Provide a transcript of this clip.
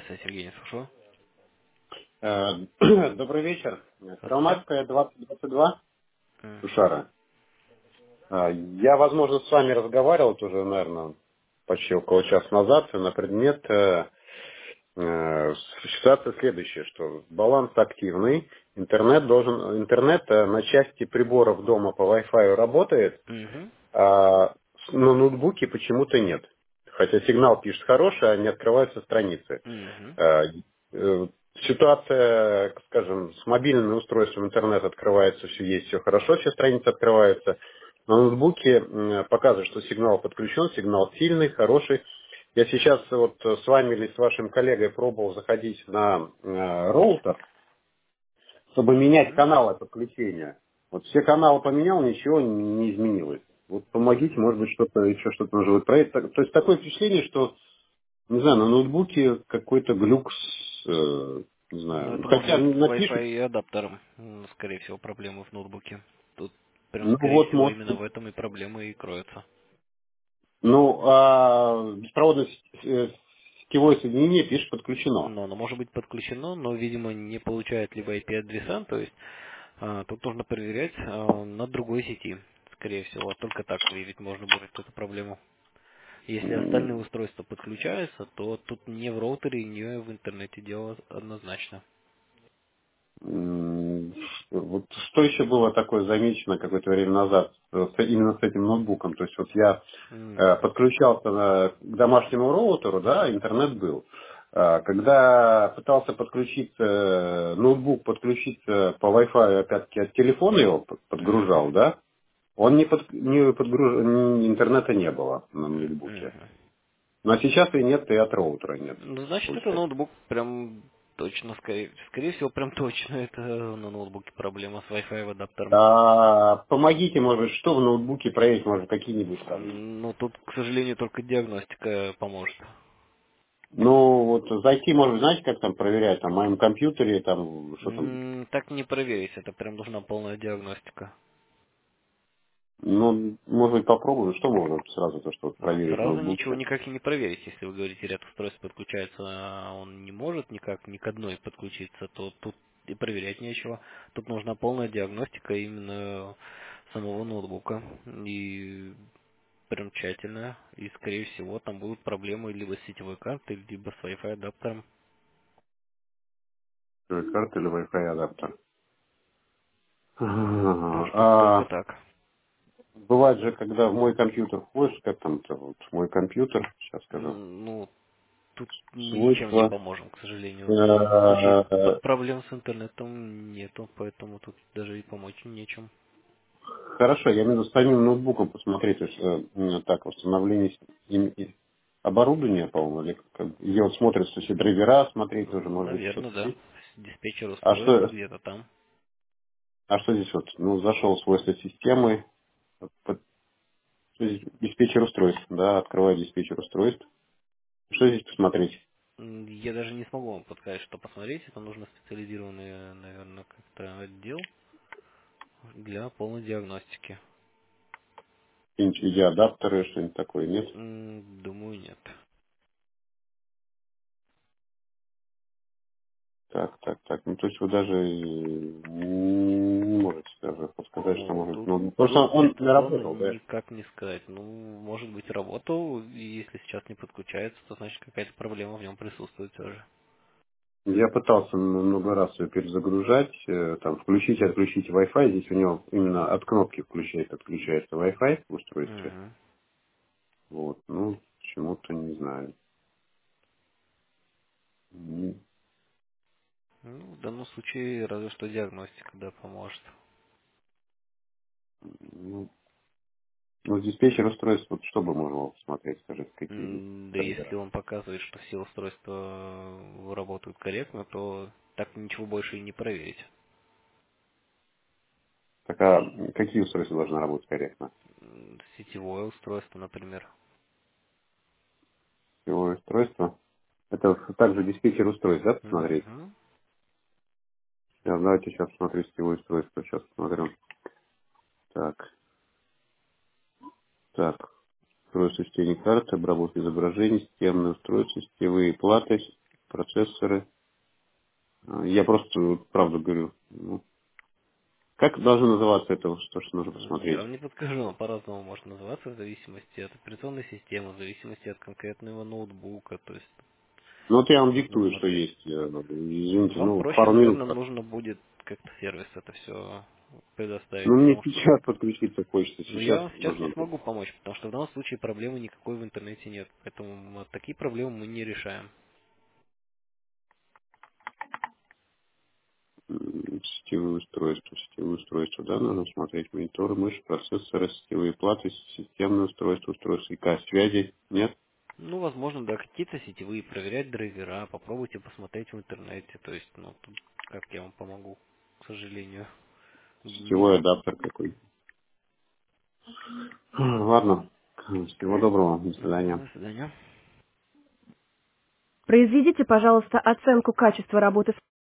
Здравствуйте, Евгений, слушаю. Добрый вечер. Здравствуйте. Калматская 2022, Мгм. Шушара. Я, возможно, с вами разговаривал тоже, наверное, почти около часа назад на предмет ситуация следующая, что баланс активный, интернет на части приборов дома по Wi-Fi работает, Мгм. а на ноутбуке почему-то нет. Хотя сигнал пишет хороший, а не открываются страницы. Мгм. Э, Ситуация, скажем, с мобильными устройствами интернет открывается, все есть, все хорошо, все страницы открываются. На ноутбуке показывает, что сигнал подключен, сигнал сильный, хороший. Я сейчас вот с вами или с вашим коллегой пробовал заходить на роутер, чтобы менять Мгм. каналы подключения. Вот все каналы поменял, ничего не изменилось. Вот помогите, может быть, что-то еще что-то нужно будет проект. То есть такое впечатление, что не знаю, на ноутбуке какой-то глюк, не Ну, знаю. это может Хотя быть с напишут, Wi-Fi и адаптером. Скорее всего, проблемы в ноутбуке. Тут прям, ну скорее вот, всего, может, именно в этом и проблемы и кроются. ну, а беспроводное сетевое соединение, пишет, подключено. Но оно может быть подключено, но, видимо, не получает либо IP-адреса, то есть тут нужно проверять на другой сети. Скорее всего, только так выявить можно будет эту проблему. Если остальные М, устройства подключаются, то тут не в роутере, не в интернете дело однозначно. м, Вот что еще было такое замечено какое-то время назад, именно с этим ноутбуком. То есть вот я Мгм. подключался к домашнему роутеру, да, интернет был. Когда пытался подключиться, ноутбук подключиться по Wi-Fi, опять-таки от телефона его подгружал, Мгм. да, он не интернета не было на ноутбуке. Мгм. Но сейчас и нет, и от роутера нет, Ну, значит, это получается. ноутбук прям точно, скорее всего, прям точно это на ноутбуке проблема с Wi-Fi адаптером. Помогите, может быть, что в ноутбуке проверить, может, какие-нибудь там. Ну, тут, к сожалению, только диагностика поможет. Ну, вот зайти, может быть, знаете, как там проверять, там, в моем компьютере, там, что там. Так не проверить, это прям нужна полная диагностика. Ну, может быть, попробую, что можно вот сразу то, что вот проверить Сразу ноутбук. ничего никак и не проверить. Если вы говорите, ряд устройств подключается, а он не может никак ни к одной подключиться, то тут и проверять нечего. Тут нужна полная диагностика именно самого ноутбука. И прям тщательная. И, скорее всего, там будут проблемы либо с сетевой картой, либо с Wi-Fi адаптером. Карта или Wi-Fi адаптер. Может, тут только так. Бывает же, когда в мой компьютер входишь, как там-то, вот, мой компьютер, сейчас скажу, Ну, тут мы ничем не свойства, поможем, к сожалению. В случае э, проблем с интернетом нету, поэтому тут даже и помочь нечем. хорошо, я имею в виду с самим ноутбуком посмотреть, то есть, так, восстановление оборудования, по-моему, или где вот смотрятся все драйвера, смотреть тоже, может быть, что-то Наверное, да. есть. Диспетчер А устройств что, где-то там. а что здесь вот? Ну, зашел в свойства системы, что здесь диспетчер устройств, да, открываю диспетчер устройств. Что здесь посмотреть? Я даже не смогу вам подсказать, что посмотреть. Это нужно специализированный, наверное, как-то отдел для полной диагностики. Какие-нибудь видеоадаптеры, что-нибудь такое, нет? Думаю, нет. Так, так, так. Ну, то есть вы даже не можете даже подсказать, что Ну, может... тут Ну, потому что он не дистанционно работал, да? никак не сказать. Ну, может быть, работал, и если сейчас не подключается, то значит какая-то проблема в нем присутствует все же. Я пытался много раз ее перезагружать, там, включить и отключить Wi-Fi. Здесь у него именно от кнопки включает, отключается Wi-Fi в устройстве. Мгм. Вот, ну, почему-то не знаю. М, Ну, в данном случае разве что диагностика, да, поможет. Ну, ну, диспетчер устройств, вот что бы можно было посмотреть, скажите, какие Да если драйвера? он показывает, что все устройства работают корректно, то так ничего больше и не проверить. Так, а какие устройства должны работать корректно? Сетевое устройство, например. Сетевое устройство. Это также диспетчер устройств, да, посмотреть? Мгм. Давайте сейчас посмотрю сетевое устройство. Сейчас посмотрю. Так, так. Устройство чтения карты, обработка изображений, системные устройства, сетевые платы, процессоры. Я просто вот правду говорю. Ну, как должно называться это, то, что нужно Я посмотреть? вам не подскажу, но по-разному может называться в зависимости от операционной системы, в зависимости от конкретного ноутбука. То есть Ну вот я тут вам нужно диктую, что смотреть. есть. Извините, Вам ну проще, пару минут. наверное, нужно будет как-то сервис это все Ну предоставить, мне потому что сейчас подключиться хочется. ну, я Сейчас вам сейчас не нужно смогу помочь, потому что в данном случае проблемы никакой в интернете нет. Поэтому такие проблемы мы не решаем. сетевые устройства, да, нужно смотреть мониторы, мышь, процессоры, сетевые платы, системные устройства, устройства ИК связи. Нет? Ну, возможно, да, какие-то сетевые, проверять драйвера, попробуйте посмотреть в интернете. То есть, ну, тут как я вам помогу, к сожалению. Не... Сетевой адаптер какой. Ладно. Всего доброго. До свидания. До свидания. Произведите, пожалуйста, оценку качества работы